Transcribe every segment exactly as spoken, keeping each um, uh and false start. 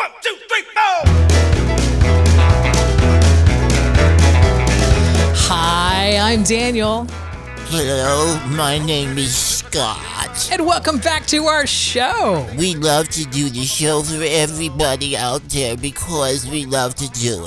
One, two, three, four. Hi, I'm Daniel. Hello, my name is Scott. And welcome back to our show. We love to do the show for everybody out there because we love to do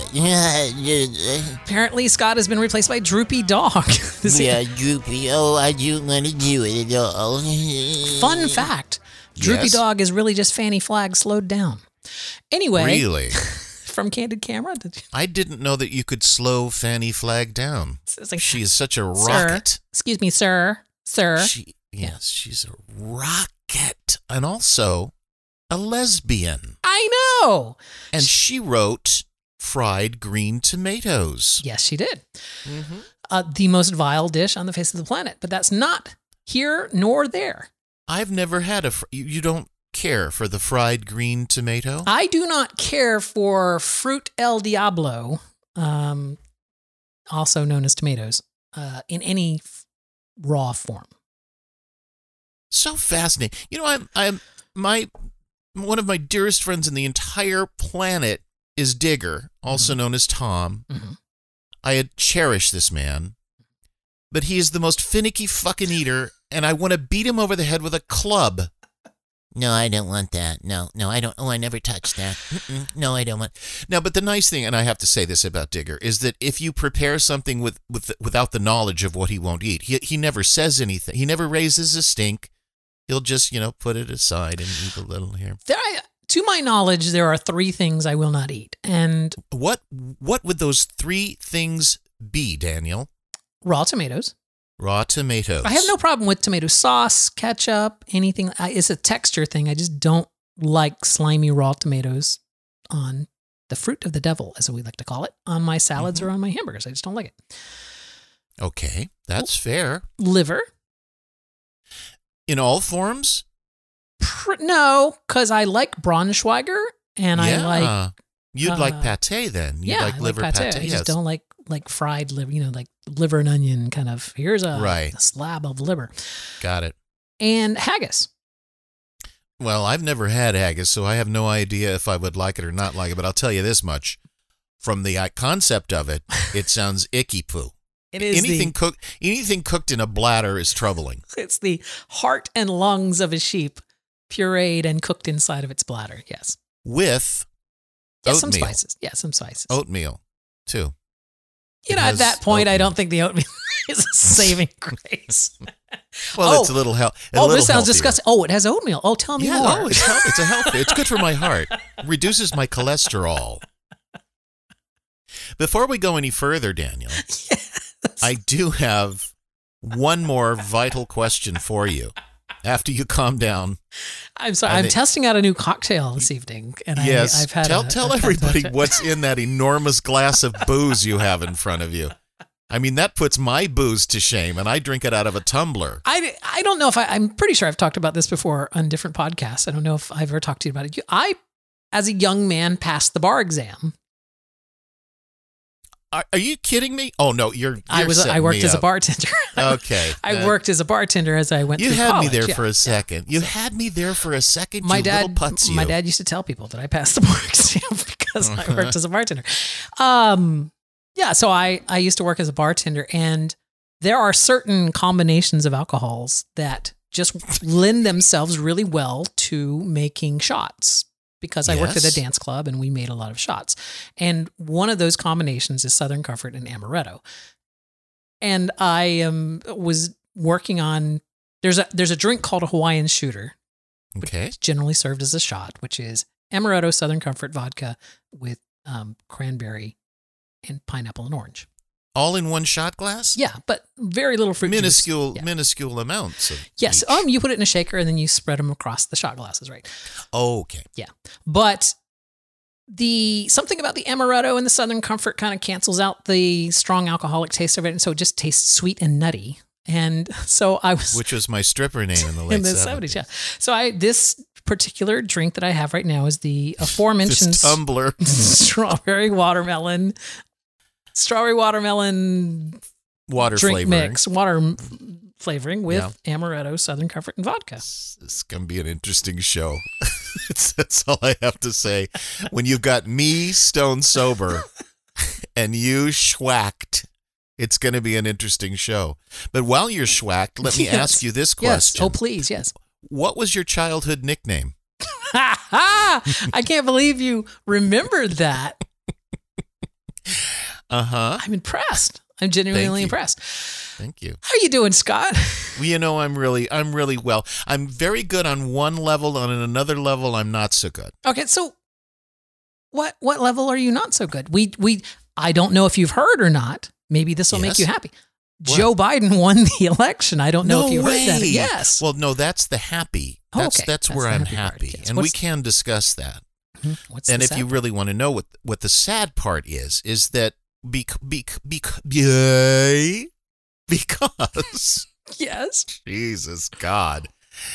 it. Apparently, Scott has been replaced by Droopy Dog. This Yeah, Droopy. Oh, I don't want to do it at all. Fun fact, Droopy Yes. Dog is really just Fanny Flagg slowed down. Anyway, Really? from Candid Camera, did you, I didn't know that you could slow Fanny Flagg down. it's like, She is such a sir, rocket. excuse me, sir, sir. She, yes, she's a rocket. And also a lesbian. I know. And she wrote Fried Green Tomatoes. Yes, she did. Uh, the most vile dish on the face of the planet, but that's not here nor there. I've never had a... Fr- you, you don't care for the fried green tomato? I do not care for fruit el diablo, um, also known as tomatoes, uh, in any f- raw form. So fascinating. You know, I'm... I'm my one of my dearest friends in the entire planet is Digger, also known as Tom. Mhm. I had cherished this man, but he is the most finicky fucking eater, and I want to beat him over the head with a club. No, I don't want that. No, no, I don't. Oh, I never touched that. Mm-mm. No, I don't want. Now, but the nice thing, and I have to say this about Digger, is that if you prepare something with, with without the knowledge of what he won't eat, he he never says anything. He never raises a stink. He'll just, you know, put it aside and eat a little here. There, I, to my knowledge, there are three things I will not eat, and What what would those three things be, Daniel? raw tomatoes. Raw tomatoes. I have no problem with tomato sauce, ketchup, anything. I, it's a texture thing. I just don't like slimy raw tomatoes on the fruit of the devil, as we like to call it, on my salads Mhm. or on my hamburgers. I just don't like it. Okay, that's fair. Liver. In all forms? Pr- no, because I like Braunschweiger and I yeah. like You'd like uh, pate then. You'd yeah, like I liver like pate. pate. I yes. just don't like like fried liver. You know, like liver and onion kind of. Here's a, Right. a slab of liver Got it. and haggis. Well, I've never had haggis, so I have no idea if I would like it or not like it, but I'll tell you this much. From the uh, concept of it, it sounds icky poo. It is Anything the, cooked anything cooked in a bladder is troubling. it's the heart and lungs of a sheep, pureed and cooked inside of its bladder. Yes. With Yeah, oatmeal. some spices. Yeah, some spices. Oatmeal, too. you it know, at has that point, I oatmeal. don't think the oatmeal is a saving grace. Well, Oh. it's a little hel- a oh, little this sounds healthier. disgusting. Oh, it has oatmeal. Oh, tell me Yeah, more. oh, it's, hel- it's a healthy. It's good for my heart. Reduces my cholesterol. Before we go any further, Daniel, I do have one more vital question for you. After you calm down, I'm sorry. I I'm think- testing out a new cocktail this evening, and yes, I, I've had tell a, tell I've had everybody that- what's in that enormous glass of booze you have in front of you. I mean, that puts my booze to shame, and I drink it out of a tumbler. I, I don't know if I, I'm pretty sure I've talked about this before on different podcasts. I don't know if I've ever talked to you about it. You- I, as a young man, passed the bar exam. Are, are you kidding me? Oh no, you're. you're I was I setting worked me as a up. bartender. Okay, I uh, worked as a bartender as I went You through had college. me there Yeah, for a yeah. second. You had me there for a second. My you dad, little putz, you. my dad used to tell people that I passed the bar exam because I worked as a bartender. Um, yeah, so I I used to work as a bartender, and there are certain combinations of alcohols that just lend themselves really well to making shots. Because I worked at a Yes. dance club and we made a lot of shots, and one of those combinations is Southern Comfort and Amaretto. And I um, was working on there's a there's a drink called a Hawaiian Shooter. Okay. It's generally served as a shot, which is Amaretto, Southern Comfort vodka with um, cranberry and pineapple and orange. All in one shot glass? Yeah, but very little fruit juice. Minuscule, Yeah. minuscule amounts of Yes. each. Um, you put it in a shaker and then you spread them across the shot glasses, right? Okay. But the something about the Amaretto and the Southern Comfort kind of cancels out the strong alcoholic taste of it, and so it just tastes sweet and nutty. And so I was Which was my stripper name in the late in the seventies, yeah. So I this particular drink that I have right now is the aforementioned This tumbler. strawberry watermelon, strawberry watermelon Water drink flavoring. mix, water m- flavoring with amaretto, Southern Comfort, and vodka. This is going to be an interesting show. It's, that's all I have to say. When you've got me stone sober and you schwacked, it's going to be an interesting show. But while you're schwacked, let me Yes. ask you this Yes. question. Oh, please. Yes. What was your childhood nickname? I can't believe you remembered that. Uh-huh. I'm impressed. I'm genuinely you. impressed. Thank you. How are you doing, Scott? Well, you know, I'm really, I'm really well. I'm very good on one level, and on another level, I'm not so good. Okay, so what what level are you not so good? We we I don't know if you've heard or not. Maybe this will Yes. make you happy. What? Joe Biden won the election. I don't know No if you way. heard that. Yes. Well, no, that's the happy. That's Okay, that's that's where the I'm happy part, happy, yes. and we What's- can discuss that. Mhm. What's And the if sad you part? really want to know what what the sad part is, is that bec- bec- bec- yay, because Yes. Jesus God,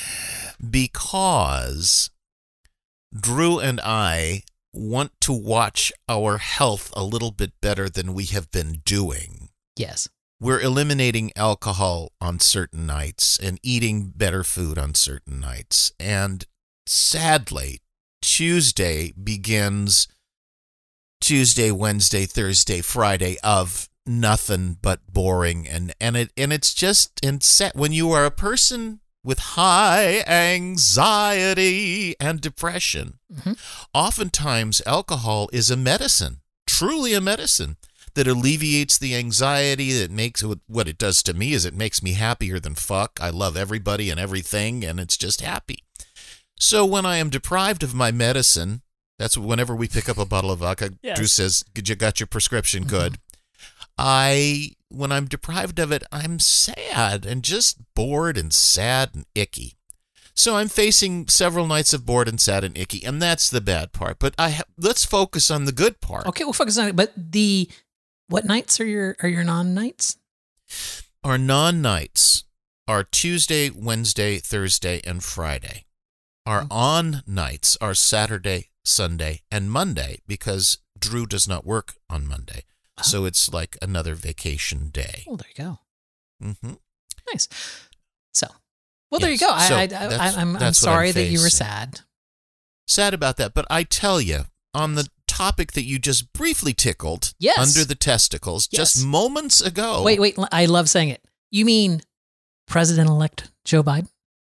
because Drew and I want to watch our health a little bit better than we have been doing. Yes. We're eliminating alcohol on certain nights and eating better food on certain nights. And sadly, Tuesday begins Tuesday, Wednesday, Thursday, Friday of nothing but boring. And, and it and it's just and set when you are a person with high anxiety and depression, Mhm. oftentimes alcohol is a medicine, truly a medicine that alleviates the anxiety. That makes what it does to me is it makes me happier than fuck. I love everybody and everything, and it's just happy. So when I am deprived of my medicine, that's whenever we pick up a bottle of vodka, Yes. Drew says, you got your prescription, Mhm. good. I, when I'm deprived of it, I'm sad and just bored and sad and icky. So I'm facing several nights of bored and sad and icky, and that's the bad part. But I ha- let's focus on the good part. Okay, we'll focus on it. But the what nights are your are your non nights? Our non-nights are Tuesday, Wednesday, Thursday, and Friday. Our Mhm. on nights are Saturday, Sunday, and Monday because Drew does not work on Monday. So it's like another vacation day. Oh, there you go. Mm-hmm. Nice. So, well, there Yes. you go. I, So I, I, that's- I'm, I'm that's what I'm sorry that you were facing. sad. Sad about that, but I tell you, on the topic that you just briefly tickled Yes. under the testicles Yes. just moments ago. Wait, wait. I love saying it. You mean President-elect Joe Biden?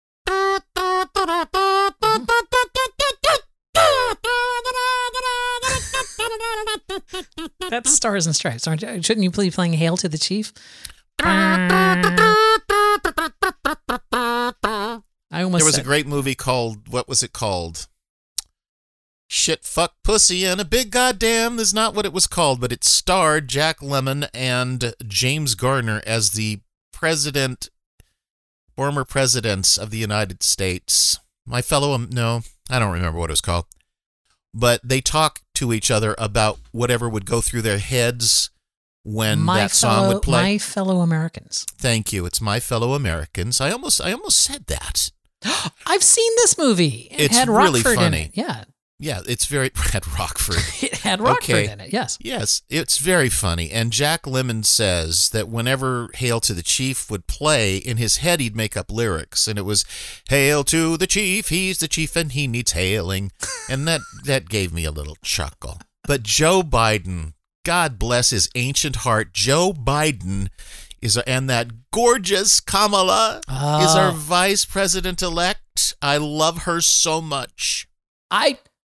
That's Stars and Stripes, aren't you? Shouldn't you be playing Hail to the Chief? I almost There was a said- great movie called, what was it called? Shit, fuck, pussy, and a big goddamn is not what it was called, but it starred Jack Lemmon and James Garner as the president, former presidents of the United States. My fellow, um, no, I don't remember what it was called. But they talk to each other about whatever would go through their heads when my that song fellow, would play. My fellow Americans. Thank you. It's My Fellow Americans. I almost, I almost said that. I've seen this movie. It It's had really Rockford funny. in it. Yeah. Yeah, it's very at Rockford. It had Rockford Okay. in it. Yes. Yes, it's very funny. And Jack Lemmon says that whenever Hail to the Chief would play, in his head he'd make up lyrics. And it was, Hail to the Chief, he's the chief and he needs hailing. And that, that gave me a little chuckle. But Joe Biden, God bless his ancient heart, Joe Biden is, and that gorgeous Kamala is our Oh. vice president-elect. I love her so much. I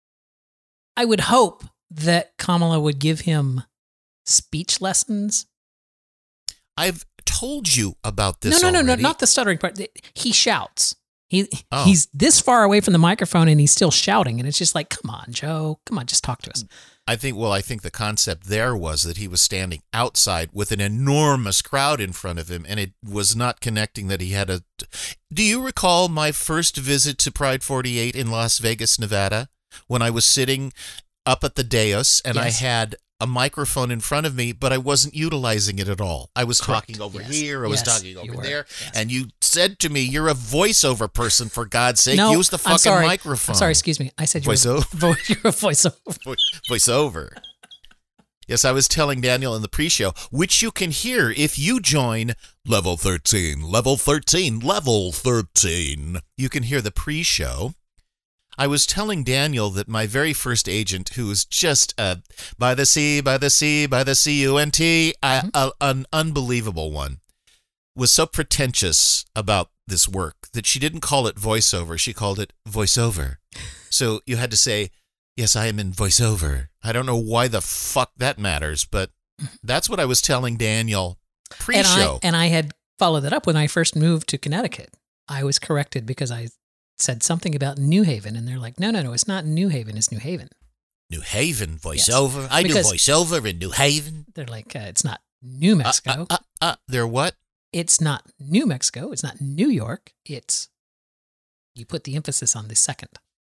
I would hope that Kamala would give him speech lessons. I've told you about this no, no, no, no, already. not the stuttering part. He shouts. He Oh. he's this far away from the microphone and he's still shouting, and it's just like, come on, Joe, come on, just talk to us. I think, well, I think the concept there was that he was standing outside with an enormous crowd in front of him, and it was not connecting that he had a... Do you recall my first visit to Pride forty-eight in Las Vegas, Nevada, when I was sitting up at the dais and Yes. I had a microphone in front of me, but I wasn't utilizing it at all. I was Correct. talking over Yes. here, I was Yes, talking you over were. there, Yes. and you said to me, you're a voiceover person, for God's sake. No, Use the I'm fucking sorry. microphone. I'm sorry, excuse me. I said you're Voiceover. a, vo- you're a voiceover. Vo- voiceover. Yes, I was telling Daniel in the pre-show, which you can hear if you join Level thirteen, Level thirteen, Level thirteen. You can hear the pre-show. I was telling Daniel that my very first agent, who was just uh, by the sea, by the sea, by the C U N T, uh, uh, an unbelievable one, was so pretentious about this work that she didn't call it voiceover. She called it voiceover. So you had to say, yes, I am in voiceover. I don't know why the fuck that matters, but that's what I was telling Daniel pre-show. And I, and I had followed that up when I first moved to Connecticut. I was corrected because I said something about New Haven, and they're like, no, no, no, it's not New Haven, it's New Haven. New Haven, voiceover. Yes. I Because do voiceover in New Haven. They're like, uh, it's not New Mexico. Uh, uh, uh, uh, they're what? It's not New Mexico. It's not New York. It's, you put the emphasis on the second.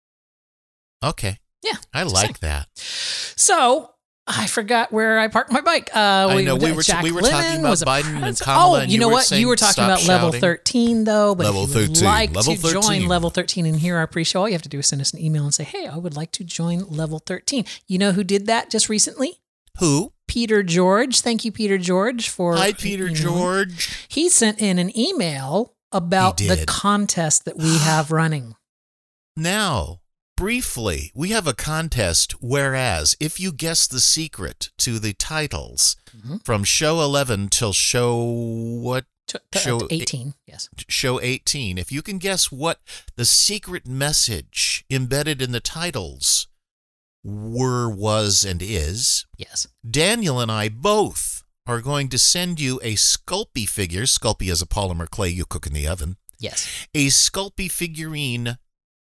Okay. Yeah. I like that. So I forgot where I parked my bike. Uh, I know we were Jack we were Lemmon talking about was a Biden and pres- Kamala. Oh, and you know were what? saying, You were talking stop about shouting. level thirteen, though. But Level if you would thirteen. like Level to join thirteen. level thirteen and hear our pre-show, all you have to do is send us an email and say, "Hey, I would like to join level thirteen." You know who did that just recently? Who? Peter George. Thank you, Peter George, for Hi, Peter emailing. George. He sent in an email about He the did. contest that we have running. Now, briefly, we have a contest, whereas if you guess the secret to the titles Mhm. from show eleven till show what? T- t- Show eighteen, yes. Show eighteen. If you can guess what the secret message embedded in the titles were, was, and is, Yes. Daniel and I both are going to send you a Sculpey figure. Sculpey is a polymer clay you cook in the oven. Yes. A Sculpey figurine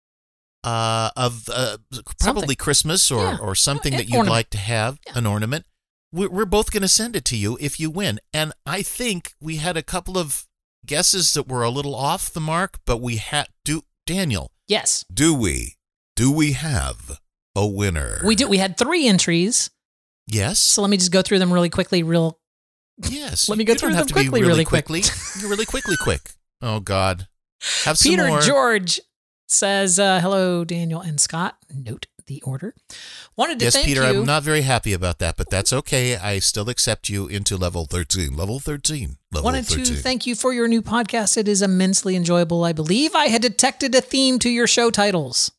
uh, of uh, probably Something. Christmas or, Yeah. or something An that you'd ornament. like to have, Yeah. an ornament. We're, we're both going to send it to you if you win. And I think we had a couple of guesses that were a little off the mark, but we had do Daniel. Yes. Do we? Do we have a winner? We do. We had three entries. Yes. So let me just go through them really quickly, real Yes. Let me go you through don't have them to quickly, be really, really quick. quickly. You're really quickly quick. Oh God. Have some Peter more. George says, uh, hello, Daniel and Scott. Note the order. Wanted to Yes, thank Peter, you. I'm not very happy about that, but that's okay. I still accept you into level thirteen. Level thirteen. Level Wanted thirteen. to thank you for your new podcast. It is immensely enjoyable. I believe I had detected a theme to your show titles.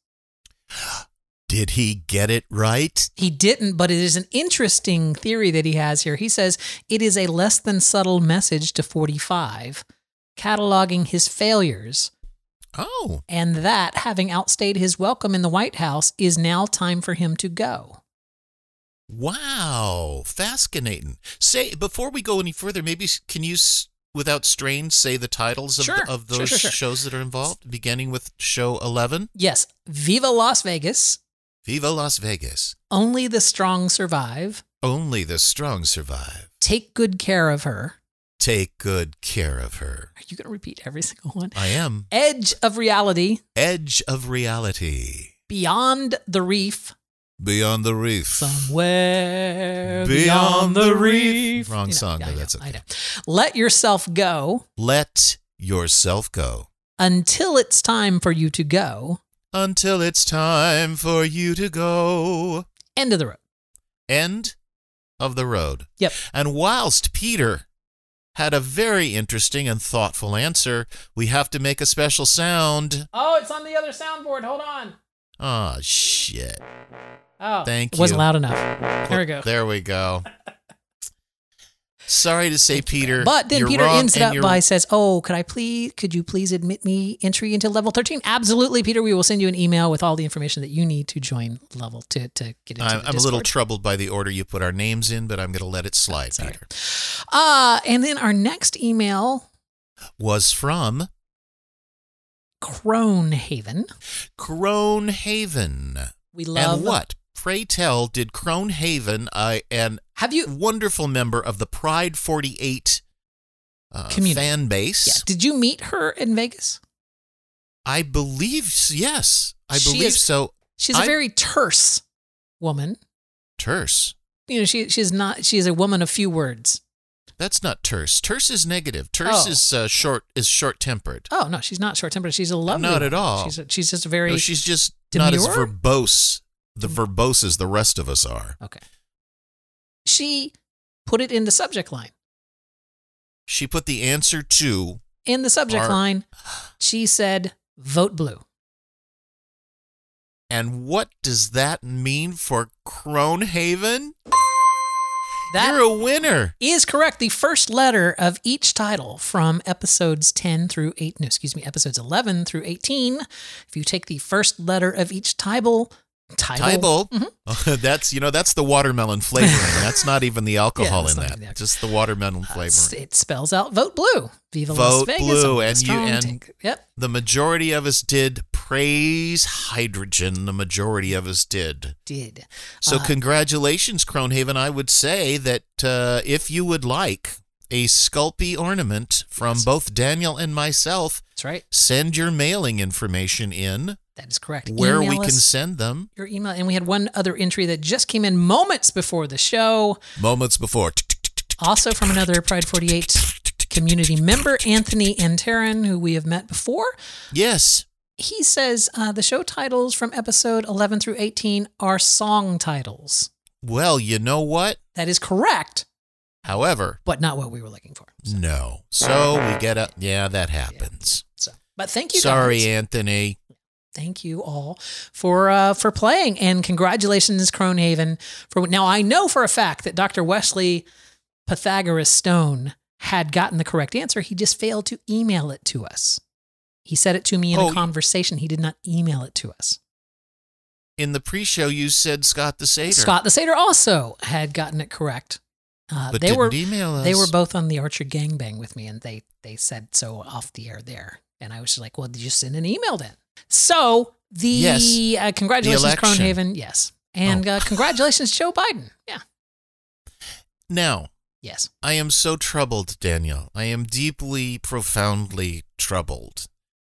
Did he get it right? He didn't, but it is an interesting theory that he has here. He says it is a less than subtle message to forty-five, cataloging his failures, Oh, and that, having outstayed his welcome in the White House, is now time for him to go. wow. Fascinating. Say, before we go any further, maybe s- can you, s- without strain, say the titles of, Sure, the, of sure, those sure, sure. shows that are involved, beginning with show eleven? Yes, Viva Las Vegas, Viva Las Vegas. Only the Strong Survive, Only the strong survive. Take Good Care of Her. Take good care of her. Are you going to repeat every single one? I am. Edge of Reality, Edge of reality. Beyond the Reef, Beyond the reef. Somewhere Beyond Beyond, the the Reef. Reef. Wrong You know, song, I but know, that's I okay. know. Let Yourself Go Let yourself go. Until It's Time for You to Go. Until it's time for you to go. End of the road. End of the road. Yep. And whilst Peter had a very interesting and thoughtful answer, we have to make a special sound. Oh, it's on the other soundboard. Hold on. Oh, shit. Oh, Thank it wasn't you. loud enough. There we go. There we go. Sorry to say, Peter. But then you're Peter wrong ends it and up you're- by says, "Oh, could I please? Could you please admit me entry into level thirteen?" Absolutely, Peter. We will send you an email with all the information that you need to join level to to get into I'm, the I'm a little Discord. troubled by the order you put our names in, but I'm going to let it slide, That's all Peter. Uh, and then our next email, Was from Cronehaven. Cronehaven. We love And what, pray tell, did Cronehaven, uh, an Have you? wonderful member of the Pride forty-eight uh, Community. fan base? Yeah. Did you meet her in Vegas? I believe, s- yes. I She believe is- so. She's a I- very terse woman. Terse. You know, she she's not. She is a woman of few words. That's not terse. Terse is negative. Terse Oh. is uh, short. Is short tempered. Oh no, she's not short tempered. She's a lovely. Not at woman. all. She's a, she's just a very. No, she's just not as demure? verbose. The verbose as the rest of us are. Okay. She put it in the subject line. She put the answer to. In the subject Our- line, she said, "Vote blue." And what does that mean for Cronehaven? That You're a winner. is correct. The first letter of each title from episodes ten through eight, no, excuse me, episodes eleven through eighteen. If you take the first letter of each title, title, Tybal. Mm-hmm. That's, you know, that's the watermelon flavoring. That's not even the alcohol Yeah, in that's that. not the Just the watermelon uh, flavoring. it spells out Vote Blue. Viva Vote Las Vegas. Blue, a and you- strong and- take. Yep. The majority of us did praise hydrogen. The majority of us did. Did. So Uh, congratulations, Cronehaven. I would say that uh, if you would like a Sculpey ornament from Yes. both Daniel and myself, That's right. send your mailing information in That is correct. where Email we can us send them your email. And we had one other entry that just came in moments before the show. moments before. Also from another Pride forty-eight community member, Anthony Antaran, who we have met before. Yes. He says uh, the show titles from episode eleven through eighteen are song titles. Well, you know what? That is correct, However, but not what we were looking for. So, no. So we get a, yeah, that happens. so. But thank you, Sorry, guys. Anthony. Thank you all for uh, for playing, and congratulations, Cronehaven. For now, I know for a fact that Doctor Wesley Pythagoras Stone had gotten the correct answer. He just failed to email it to us. He said it to me in Oh, a conversation. He did not email it to us. In the pre-show, you said Scott the Satyr. Scott the Satyr also had gotten it correct. Uh, but they didn't were email us. they were both on the Archer gangbang with me, and they they said so off the air there. And I was just like, well, did you send an email then? So the Yes. uh, congratulations, The election. Cronehaven. Yes, and Oh. uh, congratulations, Joe Biden. Yeah. Now, Yes. I am so troubled, Daniel. I am deeply, profoundly troubled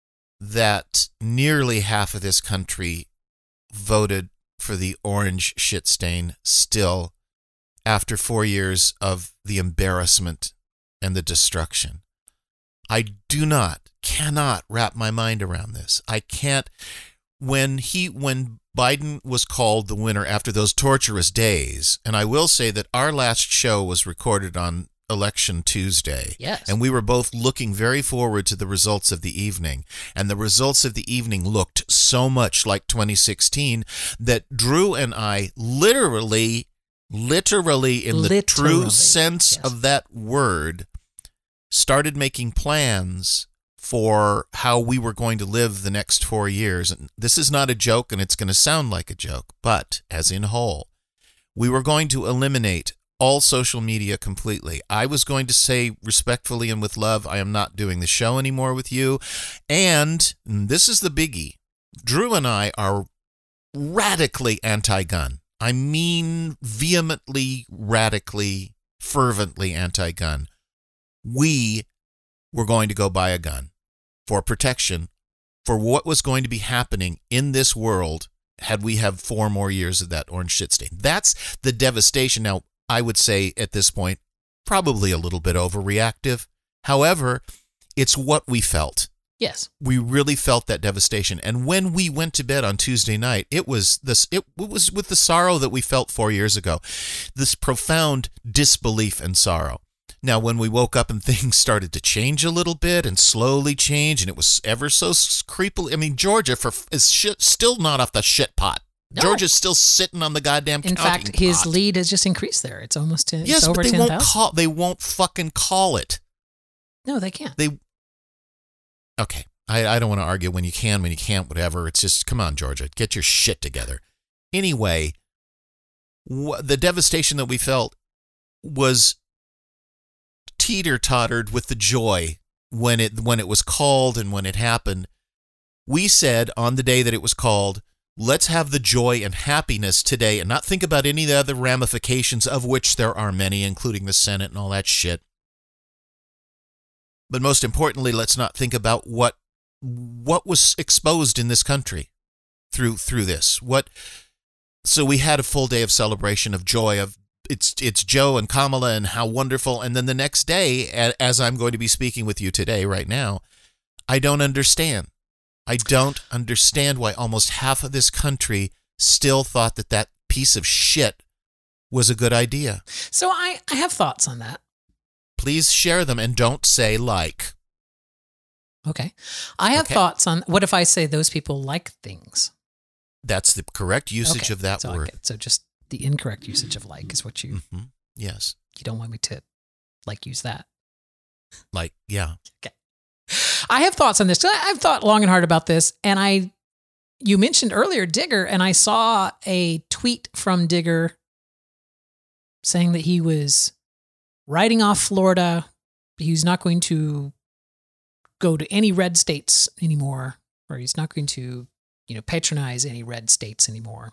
that nearly half of this country voted for the orange shit stain still after four years of the embarrassment and the destruction. I do not, cannot wrap my mind around this. I can't. When he, when Biden was called the winner after those torturous days, and I will say that our last show was recorded on Election Tuesday. Yes. And we were both looking very forward to the results of the evening. And the results of the evening looked so much like twenty sixteen that Drew and I literally, literally in the Literally, true sense yes. of that word, started making plans for how we were going to live the next four years. And this is not a joke, and it's going to sound like a joke, but as in whole, we were going to eliminate all social media completely. I was going to say respectfully and with love, I am not doing the show anymore with you. And this is the biggie. Drew and I are radically anti-gun. I mean vehemently, radically, fervently anti-gun. We were going to go buy a gun for protection for what was going to be happening in this world had we have four more years of that orange shit stain. That's the devastation. Now, I would say at this point, probably a little bit overreactive. However, it's what we felt. Yes. We really felt that devastation. And when we went to bed on Tuesday night, it was this it was with the sorrow that we felt four years ago. This profound disbelief and sorrow. Now, when we woke up and things started to change a little bit and slowly change, and it was ever so creepily, I mean, Georgia for is shit, still not off the shit pot. No. Georgia's still sitting on the goddamn In counting fact, his pot. lead has just increased there. It's almost ten, Yes, it's over but they ten won't thousand. call. They won't fucking call it. No, they can't. They. Okay, I, I don't want to argue when you can, when you can't, whatever. It's just, come on, Georgia, get your shit together. Anyway, wh- the devastation that we felt was teeter-tottered with the joy when it when it was called and when it happened. We said on the day that it was called, let's have the joy and happiness today and not think about any of the other ramifications, of which there are many, including the Senate and all that shit. But most importantly, let's not think about what what was exposed in this country through through this. What so we had a full day of celebration, of joy, of it's it's Joe and Kamala and how wonderful. And then the next day, as I'm going to be speaking with you today, right now, I don't understand. I don't understand why almost half of this country still thought that that piece of shit was a good idea. So I, I have thoughts on that. Please share them and don't say like. Okay. I have Okay. thoughts on what if I say those people like things? That's the correct usage Okay, of that so I word. get- So just the incorrect usage of like is what you hmm Yes. you don't want me to like use that. Like, yeah. I have thoughts on this. I- I've thought long and hard about this, and I, you mentioned earlier Digger, and I saw a tweet from Digger saying that he was writing off Florida. He's not going to go to any red states anymore, or he's not going to, you know, patronize any red states anymore.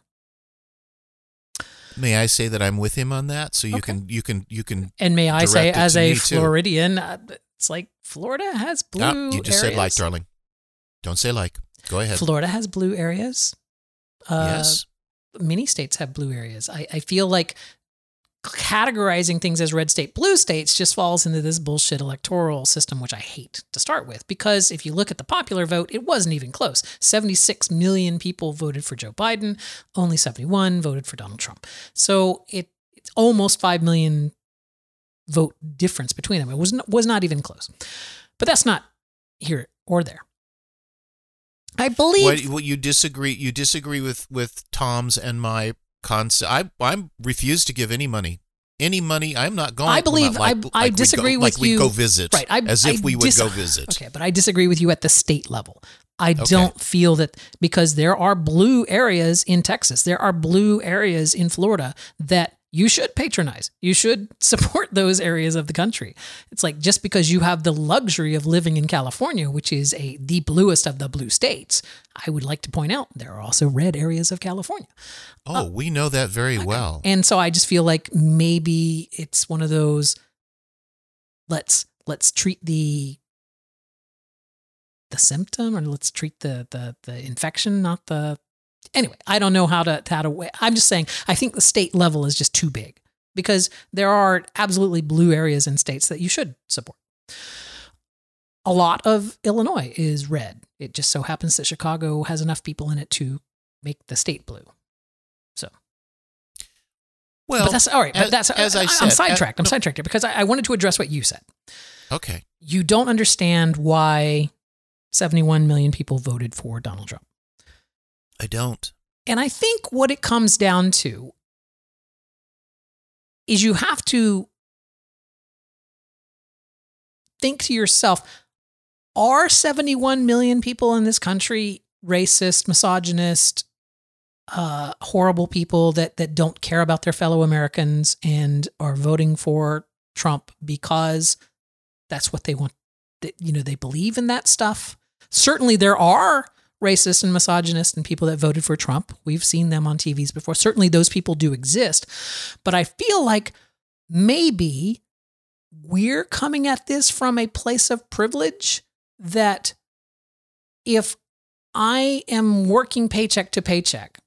May I say that I'm with him on that? So you Okay. can you can you can. And may I say, Direct it as to a me, too. Floridian, uh, it's like Florida has blue Ah, you just said like, areas. darling. Don't say like. Go ahead. Florida has blue areas. Uh, yes. Many states have blue areas. I, I feel like categorizing things as red state, blue states just falls into this bullshit electoral system, which I hate to start with, because if you look at the popular vote, it wasn't even close. seventy-six million people voted for Joe Biden, only seventy-one voted for Donald Trump. So it, it's almost five million vote difference between them. It was not, was not even close. But that's not here or there. I believe What, what you disagree? You disagree with with Tom's and my concept. I I refuse to give any money. Any money. I'm not going. I believe- not like, I- like I we'd disagree go, with like we'd you. go visit. Right, I- as if I we would dis- go visit. Okay, but I disagree with you at the state level. I don't feel that, because there are blue areas in Texas, there are blue areas in Florida that you should patronize. You should support those areas of the country. It's like, just because you have the luxury of living in California, which is a the bluest of the blue states, I would like to point out there are also red areas of California. Oh, we know that very well. And so I just feel like maybe it's one of those, let's let's treat the the symptom, or let's treat the the the infection, not the anyway. I don't know how to how to I'm just saying I think the state level is just too big, because there are absolutely blue areas in states that you should support. A lot of Illinois is red. It just so happens that Chicago has enough people in it to make the state blue. So Well, but that's all right. as- But that's as I I, said, I'm sidetracked. uh, I'm no. sidetracked here because I, I wanted to address what you said. okay. You don't understand why seventy-one million people voted for Donald Trump. I don't. And I think what it comes down to is you have to think to yourself, are seventy-one million people in this country racist, misogynist, uh, horrible people that, that don't care about their fellow Americans and are voting for Trump because that's what they want? That, you know, they believe in that stuff. Certainly there are racist and misogynist and people that voted for Trump. We've seen them on T Vs before. Certainly those people do exist. But I feel like maybe we're coming at this from a place of privilege, that if I am working paycheck to paycheck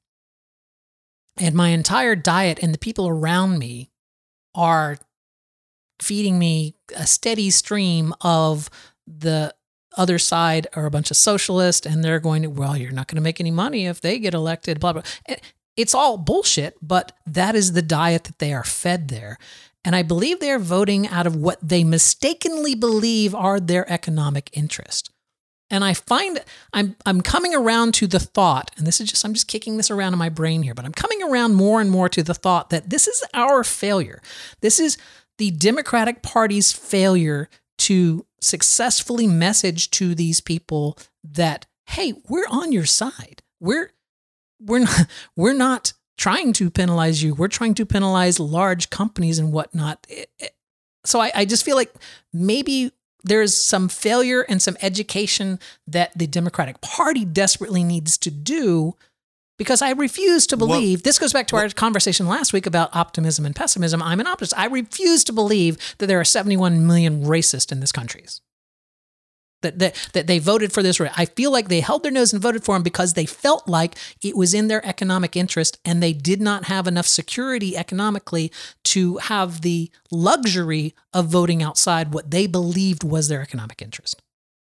and my entire diet and the people around me are feeding me a steady stream of the other side are a bunch of socialists, and they're going to, well, you're not going to make any money if they get elected, blah, blah. It's all bullshit, but that is the diet that they are fed there. And I believe they're voting out of what they mistakenly believe are their economic interest. And I find I'm I'm coming around to the thought, and this is just, I'm just kicking this around in my brain here, but I'm coming around more and more to the thought that this is our failure. This is the Democratic Party's failure to successfully message to these people that, hey, we're on your side. We're we're not we're not trying to penalize you. We're trying to penalize large companies and whatnot. It, it, so I, I just feel like maybe there's some failure and some education that the Democratic Party desperately needs to do, because I refuse to believe, well, this goes back to well, our conversation last week about optimism and pessimism. I'm an optimist. I refuse to believe that there are seventy-one million racists in this country. That, that, that they voted for this. I feel like they held their nose and voted for him because they felt like it was in their economic interest, and they did not have enough security economically to have the luxury of voting outside what they believed was their economic interest.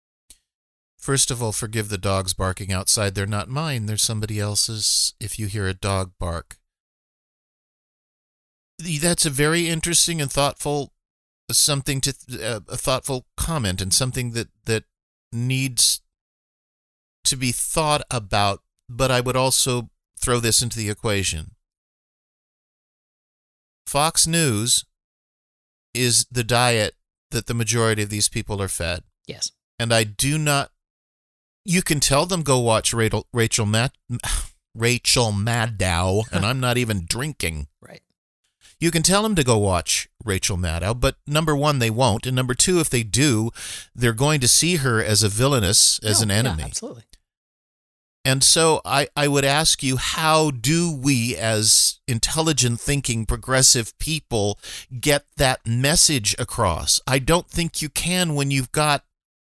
First of all, forgive the dogs barking outside. They're not mine. They're somebody else's. If you hear a dog bark. That's a very interesting and thoughtful something to uh, a thoughtful comment, and something that that needs to be thought about. But I would also throw this into the equation. Fox News is the diet that the majority of these people are fed. Yes. And I do not, you can tell them go watch Rachel, Rachel, Mad, Rachel Maddow, and I'm not even drinking. Right. You can tell them to go watch Rachel Maddow, but number one, they won't. And number two, if they do, they're going to see her as a villainous, as No, an yeah, enemy. absolutely. And so I, I would ask you, how do we as intelligent thinking, progressive people get that message across? I don't think you can when you've got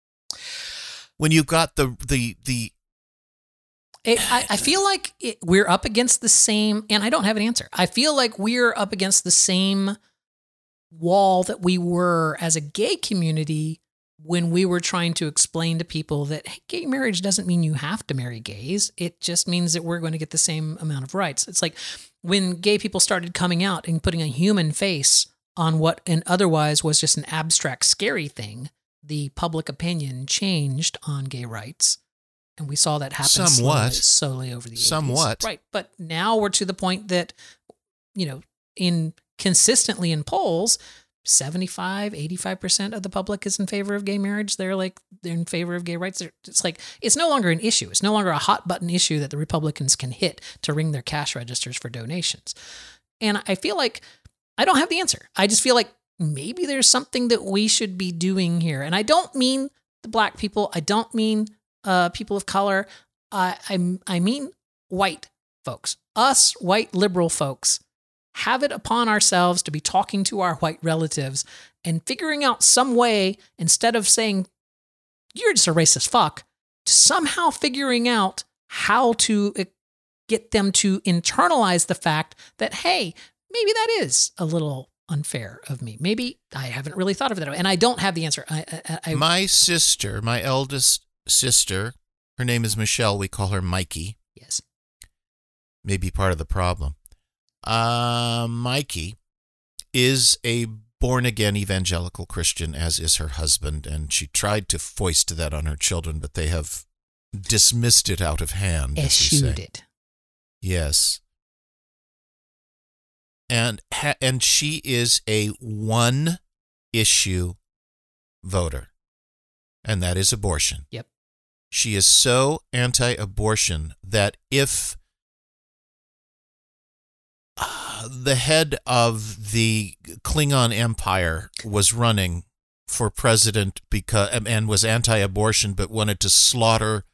when you've got the the the It, I, I feel like it, we're up against the same, and I don't have an answer. I feel like we're up against the same wall that we were as a gay community when we were trying to explain to people that, hey, gay marriage doesn't mean you have to marry gays. It just means that we're going to get the same amount of rights. It's like when gay people started coming out and putting a human face on what an otherwise was just an abstract, scary thing, the public opinion changed on gay rights. And we saw that happen Somewhat. slowly, slowly over the eighties. Somewhat. Right. But now we're to the point that, you know, in consistently in polls, seventy-five, eighty-five percent of the public is in favor of gay marriage. They're like, they're in favor of gay rights. They're, it's like, it's no longer an issue. It's no longer a hot button issue that the Republicans can hit to ring their cash registers for donations. And I feel like I don't have the answer. I just feel like maybe there's something that we should be doing here. And I don't mean the black people. I don't mean uh, people of color. Uh, I, I mean white folks. Us white liberal folks have it upon ourselves to be talking to our white relatives and figuring out some way, instead of saying, you're just a racist fuck, to somehow figuring out how to get them to internalize the fact that, hey, maybe that is a little unfair of me. Maybe I haven't really thought of it that way. And I don't have the answer. I, I, I, my sister, my eldest sister, her name is Michelle. We call her Mikey. Yes. Maybe part of the problem. Uh, Mikey is a born-again evangelical Christian, as is her husband, and she tried to foist that on her children, but they have dismissed it out of hand. Eschewed it. Yes. And ha- and she is a one-issue voter, and that is abortion. Yep. She is so anti-abortion that if uh, the head of the Klingon Empire was running for president because and was anti-abortion but wanted to slaughter,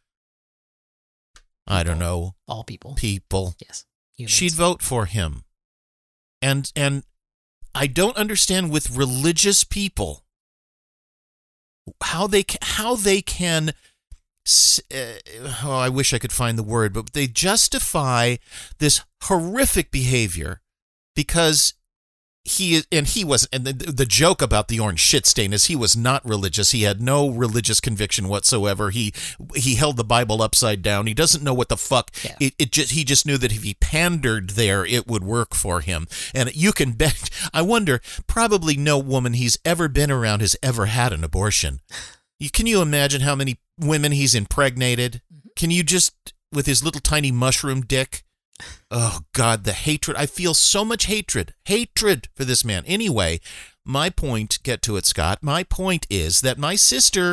I don't know, all people, people, yes, humans, she'd vote for him. And and I don't understand with religious people how they how they can. Uh, oh, I wish I could find the word, but they justify this horrific behavior because he and he was, and the, the joke about the orange shit stain is he was not religious. He had no religious conviction whatsoever. He he held the Bible upside down. He doesn't know what the fuck. Yeah. It, it just he just knew that if he pandered there, it would work for him. And you can bet. I wonder. Probably no woman he's ever been around has ever had an abortion. You, can you imagine how many women he's impregnated? Mm-hmm. Can you just, with his little tiny mushroom dick? Oh, God, the hatred. I feel so much hatred, hatred for this man. Anyway, my point, get to it, Scott. My point is that my sister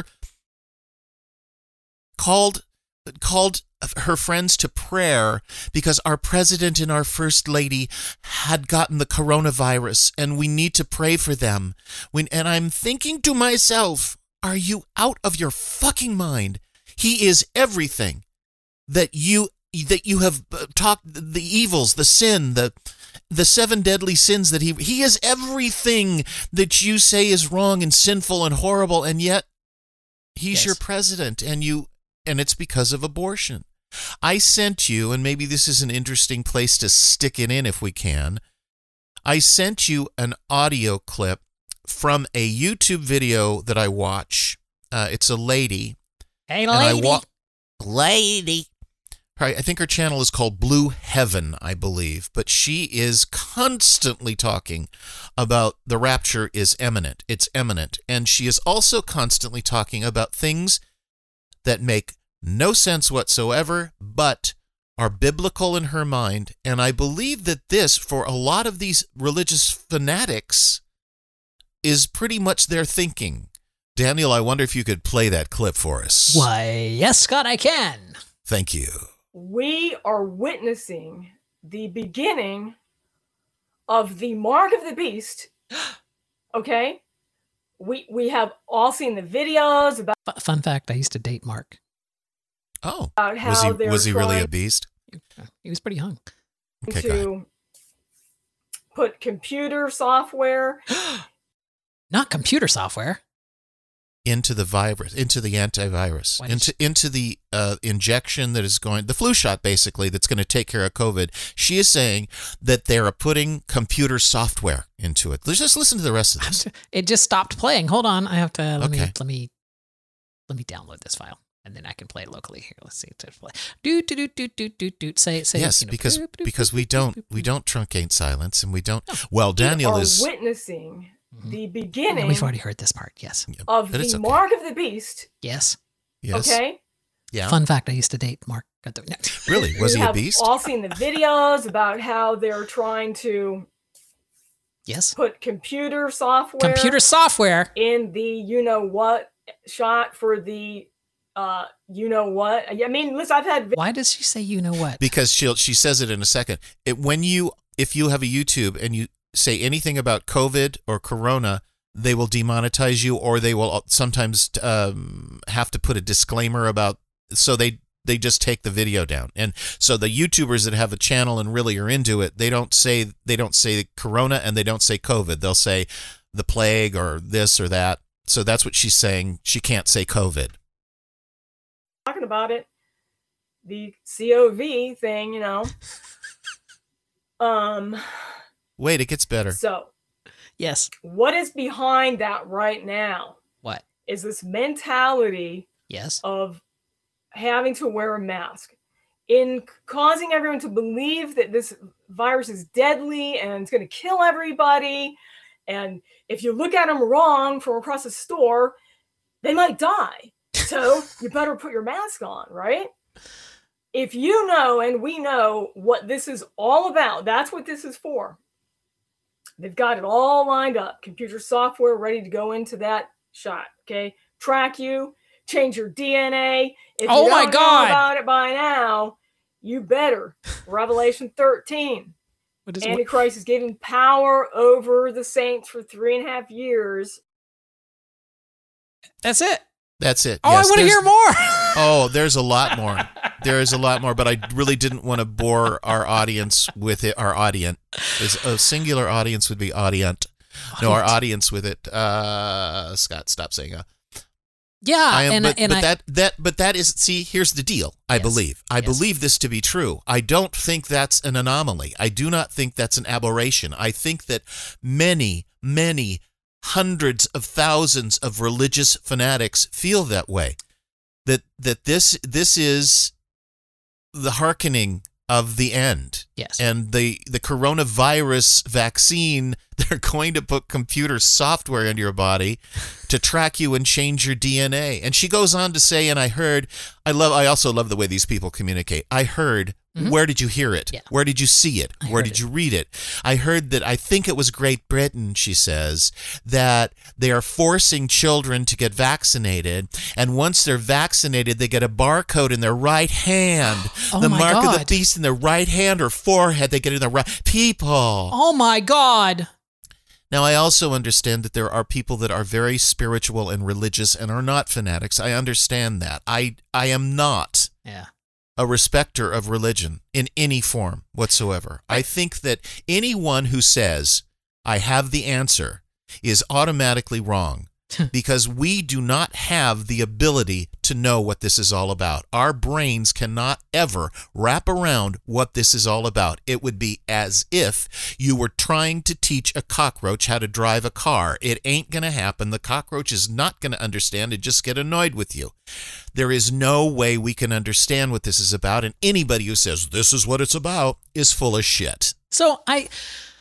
called called her friends to prayer because our president and our first lady had gotten the coronavirus, and we need to pray for them. When, and I'm thinking to myself, are you out of your fucking mind? He is everything that you that you have talked, the evils, the sin, the the seven deadly sins that he he is everything that you say is wrong and sinful and horrible, and yet he's yes. your president, and you and it's because of abortion. I sent you, and maybe this is an interesting place to stick it in if we can. I sent you an audio clip from a YouTube video that I watch. Uh, it's a lady. Hey, lady. Wa- Lady. Right, I think her channel is called Blue Heaven, I believe. But she is constantly talking about the rapture is imminent. It's imminent. And she is also constantly talking about things that make no sense whatsoever, but are biblical in her mind, and I believe that this, for a lot of these religious fanatics, is pretty much their thinking. Daniel, I wonder if you could play that clip for us. Why, yes, Scott, I can. Thank you. We are witnessing the beginning of the mark of the beast. Okay? We we have all seen the videos about F- fun fact, I used to date Mark. Oh, how was he they're was he really a trying beast? He was pretty young. Okay, go ahead. to put computer software. Not computer software. Into the virus, into the antivirus, Why did into into the uh, injection that is going, the flu shot basically that's going to take care of COVID. She is saying that they are putting computer software into it. Let's just listen to the rest of this. It just stopped playing. Hold on, I have to let me Okay. let me let me download this file, and then I can play it locally here. Let's see. To play. Do do do do do do do. Say say. Yes, you know, because boop, boop, because boop, we boop, don't boop, we boop. don't truncate silence, and we don't. Well, We Daniel are is. witnessing Mhm. the Yeah, beginning we've already heard this part. Yes. of but the it's okay. mark of the beast. Yes. Yes. Okay? Yeah. Fun fact: I used to date Mark. Got the- no. Really? Was we he a have beast? all seen the videos about how they're trying to Yes. put computer software Computer software. in the you know what shot for the uh you know what. I mean, listen, I've had Why does she say you know what? Because she she says it in a second. It, when you if you have a YouTube and you say anything about COVID or Corona, they will demonetize you, or they will sometimes um, have to put a disclaimer about. So they they just take the video down. And so the YouTubers that have a channel and really are into it, they don't say they don't say Corona and they don't say COVID. They'll say the plague or this or that. So that's what she's saying. She can't say COVID. talking about it, the C O V thing, you know. um Wait, it gets better. so Yes. what is behind that right now What? is this mentality Yes. of having to wear a mask, in causing everyone to believe that this virus is deadly and it's going to kill everybody. And if you look at them wrong from across the store, they might die. So you better put your mask on, right? If you know, and we know what this is all about, that's what this is for. They've got it all lined up, computer software ready to go into that shot, okay? Track you, change your D N A. If Oh you my don't God. know about it by now, you better. Revelation thirteen. What is what? Antichrist is giving power over the saints for three and a half years. That's it. That's it. Oh, Yes, I want to there's- hear more. Oh, there's a lot more. There is a lot more, but I really didn't want to bore our audience with it. Our audience, is a singular audience would be audient. No, our audience with it. Uh, Scott, stop saying uh. Yeah, I am, and but, and but I, that that but that is. See, here's the deal. I Yes. believe. I Yes. believe this to be true. I don't think that's an anomaly. I do not think that's an aberration. I think that many, many hundreds of thousands of religious fanatics feel that way. That that this this is the hearkening of the end. yes. And the, the coronavirus vaccine, they're going to put computer software into your body to track you and change your D N A. And she goes on to say, and I heard, I love, I also love the way these people communicate. I heard, Mhm. where did you hear it? Yeah. Where did you see it? I Where heard did it. you read it? I heard that, I think it was Great Britain, she says, that they are forcing children to get vaccinated. And once they're vaccinated, they get a barcode in their right hand. Oh the my mark of the God. beast in their right hand or forehead, they get in their right. People. Oh my God. Now, I also understand that there are people that are very spiritual and religious and are not fanatics. I understand that. I I am not Yeah. a respecter of religion in any form whatsoever. I think that anyone who says, I have the answer, is automatically wrong because we do not have the ability to know what this is all about. Our brains cannot ever wrap around what this is all about. It would be as if you were trying to teach a cockroach how to drive a car. It ain't going to happen. The cockroach is not going to understand and just get annoyed with you. There is no way we can understand what this is about, and anybody who says this is what it's about is full of shit. So I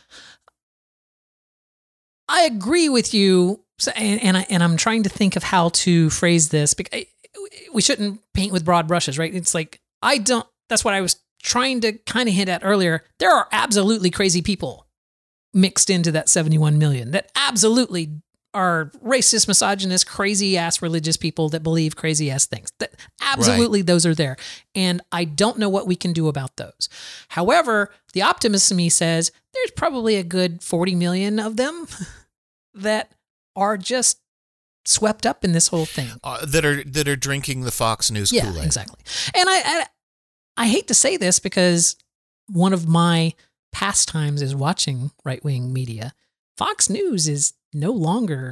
I agree with you, so, and and, I, and I'm trying to think of how to phrase this because we shouldn't paint with broad brushes, right? It's like I don't. That's what I was trying to kind of hint at earlier, there are absolutely crazy people mixed into that seventy-one million that absolutely are racist, misogynist, crazy ass religious people that believe crazy ass things. That absolutely right. Those are there. And I don't know what we can do about those. However, the optimist in me says there's probably a good forty million of them that are just swept up in this whole thing. Uh, that are that are drinking the Fox News yeah, Kool-Aid. Exactly. And I, I I hate to say this because one of my pastimes is watching right-wing media. Fox News is no longer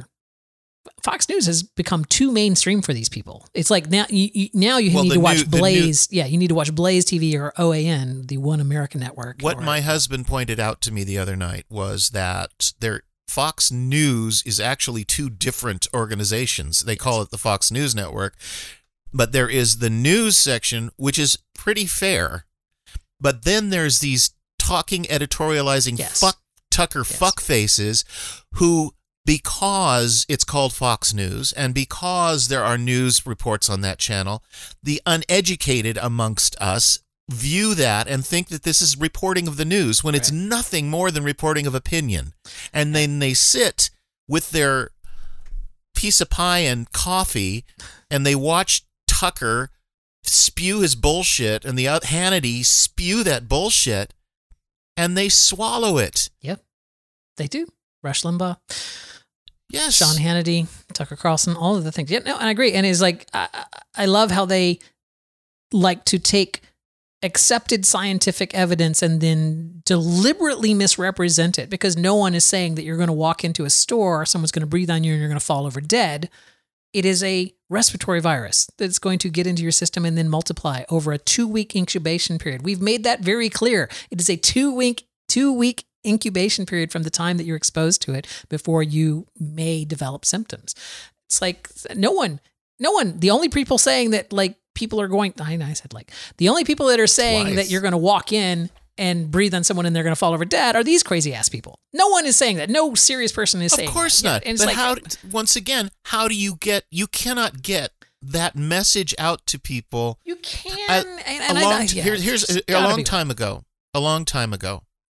Fox News has become too mainstream for these people. It's like now you, you now you well, need to watch new, Blaze. New, yeah, you need to watch Blaze T V or O A N, the One American Network. What or, my husband pointed out to me the other night was that their Fox News is actually two different organizations. They call it the Fox News Network, but there is the news section, which is pretty fair. But then there's these talking, editorializing yes. fuck Tucker yes. fuckfaces who, because it's called Fox News and because there are news reports on that channel, the uneducated amongst us view that and think that this is reporting of the news when it's right. nothing more than reporting of opinion. And then they sit with their piece of pie and coffee and they watch Tucker spew his bullshit and the Hannity spew that bullshit and they swallow it. Yep, they do. Rush Limbaugh. Yes. Sean Hannity, Tucker Carlson, all of the things. Yeah, no, I agree. And it's like, I, I love how they like to take accepted scientific evidence and then deliberately misrepresent it because no one is saying that you're going to walk into a store, someone's going to breathe on you and you're going to fall over dead. It is a respiratory virus that's going to get into your system and then multiply over a two-week incubation period. We've made that very clear. It is a two-week, two-week incubation period from the time that you're exposed to it before you may develop symptoms. It's like no one, no one, the only people saying that like people are going, I, I said like, the only people that are saying Twice. that you're going to walk in and breathe on someone and they're going to fall over dead are these crazy ass people. No one is saying that. No serious person is of saying that. Of course not. And it's but like, how, once again, how do you get, you cannot get that message out to people. You can. Uh, and, and a long, I, yeah, here, here's a, a long time ago, a long time ago.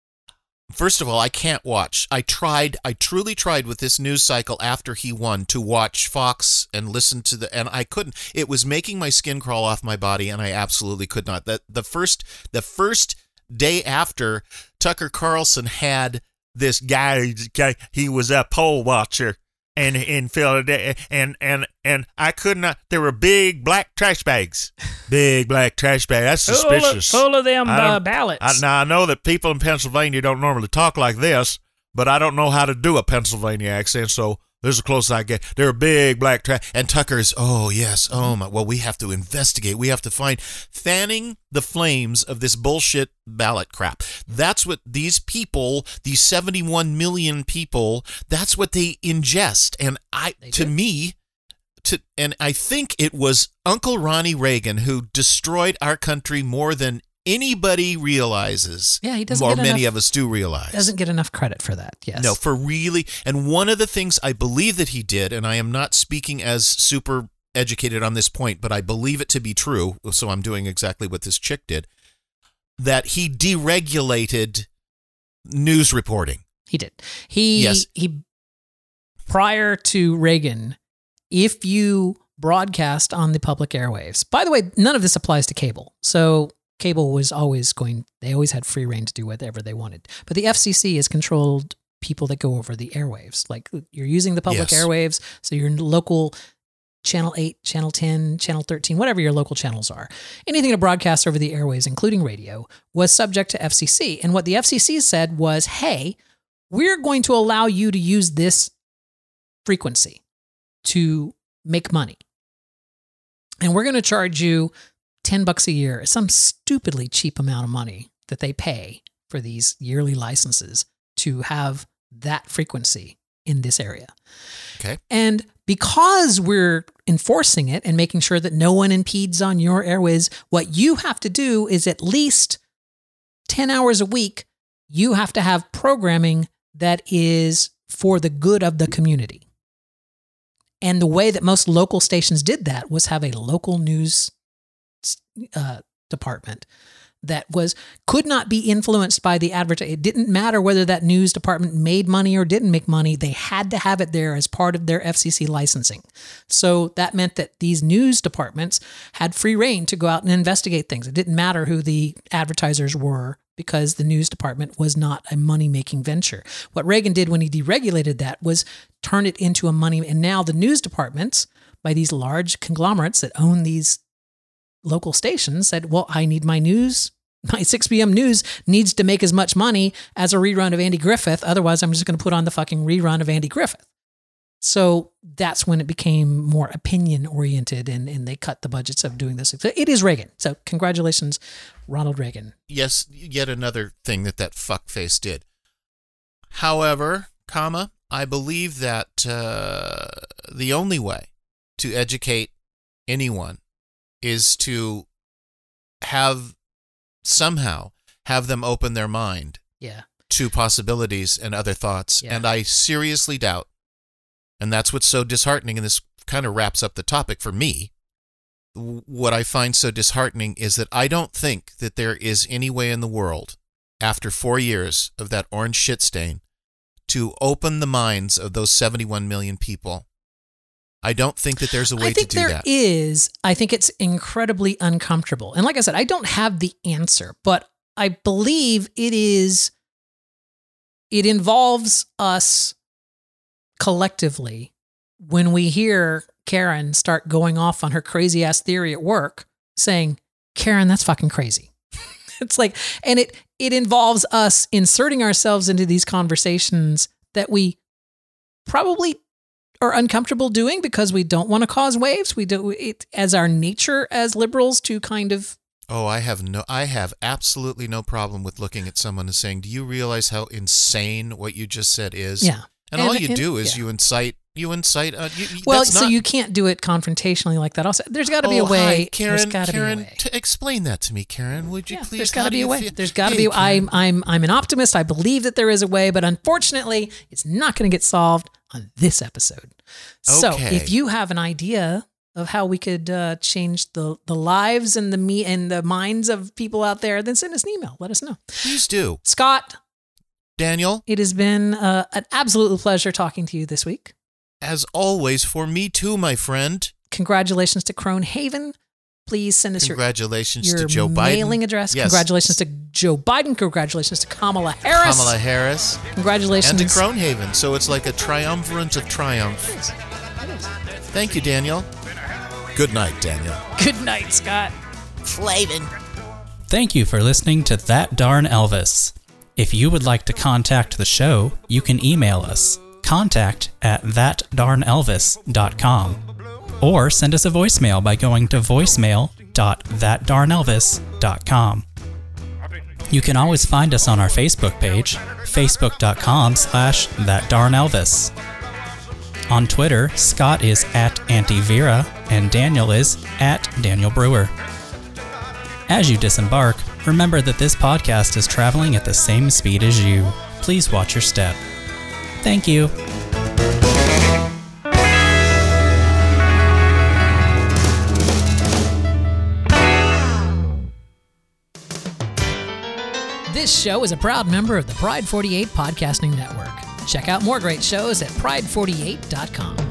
First of all, I can't watch. I tried, I truly tried with this news cycle after he won to watch Fox and listen to the, and I couldn't. It was making my skin crawl off my body, and I absolutely could not. That the first, the first day after Tucker Carlson had this guy, he was a poll watcher, and in Philadelphia, and and and I could not. There were big black trash bags, big black trash bags. That's suspicious. Full of, full of them uh, ballots. I, now I know that people in Pennsylvania don't normally talk like this, but I don't know how to do a Pennsylvania accent, so this is as close as I get. There are big black trash, and Tucker's. Oh yes, oh my. Well, we have to investigate. We have to find fanning the flames of this bullshit ballot crap. That's what these people, these seventy-one million people, that's what they ingest. And I, they to do. me, to and I think it was Uncle Ronnie Reagan who destroyed our country more than anybody realizes. Yeah, he doesn't. Or get many enough, of us do realize. Doesn't get enough credit for that. Yes. No, for really. And one of the things I believe that he did, and I am not speaking as super educated on this point, but I believe it to be true. So I'm doing exactly what this chick did. That he deregulated news reporting. He did. He yes. he. Prior to Reagan, if you broadcast on the public airwaves. By the way, none of this applies to cable. So. Cable was always going, they always had free reign to do whatever they wanted. But the F C C has controlled people that go over the airwaves. Like you're using the public yes. airwaves, so your local channel eight, channel ten, channel thirteen, whatever your local channels are. Anything to broadcast over the airwaves, including radio, was subject to F C C. And what the F C C said was, hey, we're going to allow you to use this frequency to make money. And we're going to charge you ten bucks a year, some stupidly cheap amount of money that they pay for these yearly licenses to have that frequency in this area. Okay. And because we're enforcing it and making sure that no one impedes on your airways, what you have to do is at least ten hours a week, you have to have programming that is for the good of the community. And the way that most local stations did that was have a local news Uh, department that was could not be influenced by the advertising. It didn't matter whether that news department made money or didn't make money. They had to have it there as part of their F C C licensing. So that meant that these news departments had free reign to go out and investigate things. It didn't matter who the advertisers were because the news department was not a money-making venture. What Reagan did when he deregulated that was turn it into a money, and now the news departments, by these large conglomerates that own these local stations, said, well, I need my news. My six p.m. news needs to make as much money as a rerun of Andy Griffith. Otherwise, I'm just going to put on the fucking rerun of Andy Griffith. So that's when it became more opinion-oriented, and, and they cut the budgets of doing this. So it is Reagan. So congratulations, Ronald Reagan. Yes, yet another thing that that fuckface did. However, comma, I believe that uh, the only way to educate anyone is to have somehow have them open their mind yeah. to possibilities and other thoughts. Yeah. And I seriously doubt, and that's what's so disheartening, and this kind of wraps up the topic for me. What I find so disheartening is that I don't think that there is any way in the world, after four years of that orange shit stain, to open the minds of those seventy-one million people. I don't think that there's a way I think to do there that. is. I think it's incredibly uncomfortable. And like I said, I don't have the answer, but I believe it is, it involves us collectively when we hear Karen start going off on her crazy ass theory at work saying, Karen, that's fucking crazy. It's like, and it, it involves us inserting ourselves into these conversations that we probably are uncomfortable doing because we don't want to cause waves. We do it as our nature as liberals to kind of. Oh, I have no, I have absolutely no problem with looking at someone and saying, do you realize how insane what you just said is? Yeah. And, And- all you and- do is yeah. you incite, you incite, uh, you, you- Well, that's so not- you can't do it confrontationally like that. Also, there's got to be Oh, a way. hi, Karen, there's got to Karen, be a way. t- explain that to me, Karen. Would you Yeah, please? there's How got to do be a you way. feel- There's got to Hey, be. I'm Karen. I'm I'm an optimist. I believe that there is a way, but unfortunately, it's not going to get solved on this episode. So, Okay. if you have an idea of how we could uh, change the the lives and the me and the minds of people out there, then send us an email. Let us know. Please do. Scott, Daniel, it has been uh, an absolute pleasure talking to you this week. as always, for me too, my friend. Congratulations to Crone Haven. Please send us your Congratulations your to Joe Biden. mailing address. Yes. Congratulations to Joe Biden. Congratulations to Kamala Harris. Kamala Harris. Congratulations. And to Cronehaven. So it's like a triumvirate of triumph. It is. It is. Thank you, Daniel. Good night, Daniel. Good night, Scott. Flavin. Thank you for listening to That Darn Elvis. If you would like to contact the show, you can email us, contact at that darn elvis dot com, or send us a voicemail by going to voicemail dot that darn elvis dot com. You can always find us on our Facebook page, facebook dot com slash that darn elvis. On Twitter, Scott is at Antivera and Daniel is at Daniel Brewer. As you disembark, remember that this podcast is traveling at the same speed as you. Please watch your step. Thank you. This show is a proud member of the Pride forty-eight Podcasting Network. Check out more great shows at pride forty-eight dot com.